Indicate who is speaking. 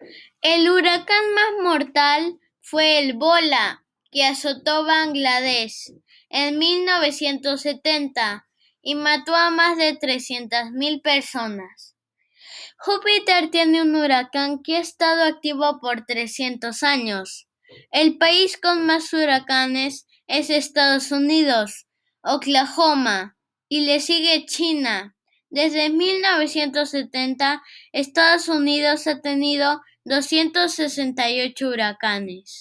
Speaker 1: El huracán más mortal fue el Bola, que azotó Bangladesh en 1970 y mató a más de 300.000 personas. Júpiter tiene un huracán que ha estado activo por 300 años. El país con más huracanes es Estados Unidos, Oklahoma, y le sigue China. Desde 1970, Estados Unidos ha tenido 268 huracanes.